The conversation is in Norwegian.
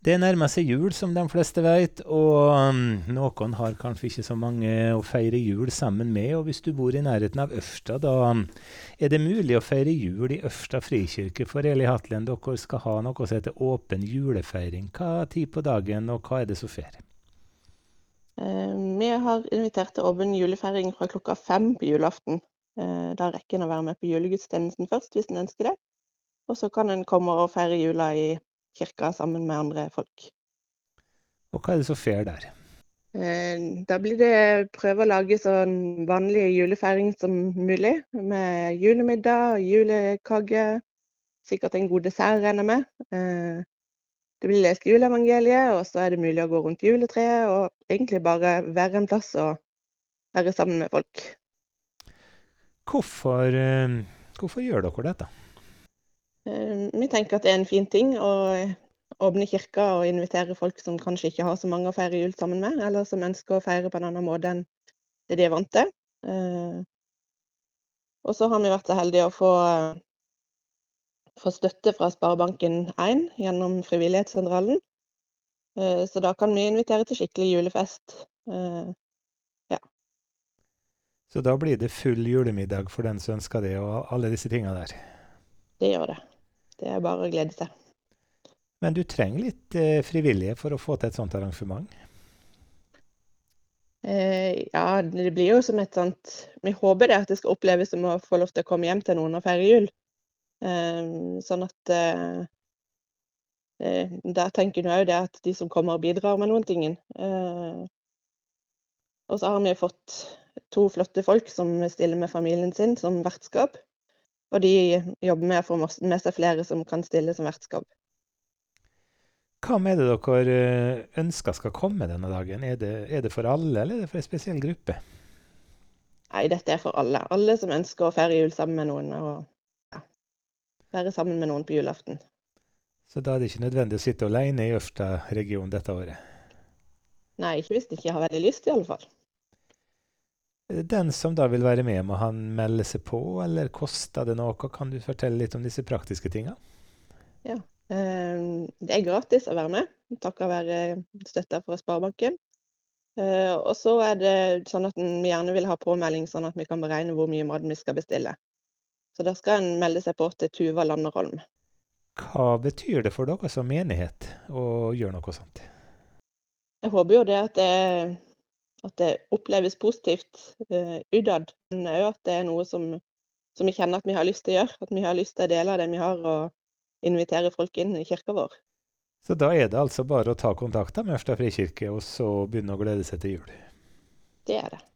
Det nærmer seg jul, som de fleste vet, og noen har kanskje ikke så mange å feire jul sammen med. Og hvis du bor i nærheten av Ørsta, da er det mulig å feire jul i Ørsta frikirke. For Eli Hatlen, dere skal ha noe som heter åpen julefeiring. Hva tid på dagen, og hva er det som skjer? Vi har invitert til åpen julefeiring fra klokka 5 på julaften. Da rekker en å være med på julegudstjenesten først, hvis en ønsker det. Og så kan en komme og feire jula i kirka sammen med andre folk. Og hva er det som skjer der? Da blir det prøve å lage sånn vanlig julefeiring som mulig, med julemiddag, julekake, sikkert en god dessert, regner jeg med. Det blir lest juleevangeliet, og så er det mulig å gå rundt juletreet, og egentlig bare være en plass og være sammen med folk. Hvorfor gjør dere dette? Vi tenker at det er en fin ting å åpne kirka og invitere folk som kanskje ikke har så mange å feire jul sammen med, eller som ønsker å feire på en annen måte enn det de er vant til. Og så har vi vært så heldige å få støtte fra Sparebanken 1 gjennom Frivillighetssentralen. Så da kan vi invitere til skikkelig julefest. Så da blir det full julemiddag for den som ønsker det, og alle disse tingene der. Det gjør det. Det er bare å glede seg. Men du trenger litt frivillige for å få til et sånt arrangement? Ja, det blir jo som et sånt... Vi håper det at det skal oppleves som å få lov til å komme hjem til noen og feire jul. Sånn at da tenker jeg jo det at de som kommer og bidrar med noen ting. Og så har vi fått 2 flotte folk som stiller med familien sin som vertskap. Og de jobber med å få med seg flere som kan stille som vertskap. Hva med det dere ønsker skal komme denne dagen? Er det for alle, eller er det for en spesiell gruppe? Nei, dette er for alle. Alle som ønsker å feire jul sammen med noen, og være sammen med noen på julaften. Så da er det ikke nødvendig å sitte alene i Ørsta-regionen dette året? Nei, ikke hvis de ikke har veldig lyst i alle fall. Den som da vil være med, må han melde seg på, eller koster det noe? Kan du fortelle litt om disse praktiske tingene? Ja, det er gratis å være med, takket være støtta fra Sparebanken. Og så er det sånn at vi gjerne vil ha påmelding, sånn at vi kan beregne hvor mye mat vi skal bestille. Så da skal en melde seg på til Tuva Landerholm. Hva betyr det for dere som menighet å gjøre noe sånt? Jeg håper jo det at det oppleves positivt utad, men også at det er noe som vi kjenner at vi har lyst til å gjøre, at vi har lyst til å dele av det vi har, og invitere folk inn i kirka vår. Så da er det altså bare å ta kontakt med Ørsta frikirke, og så begynne å glede seg til jul? Det er det.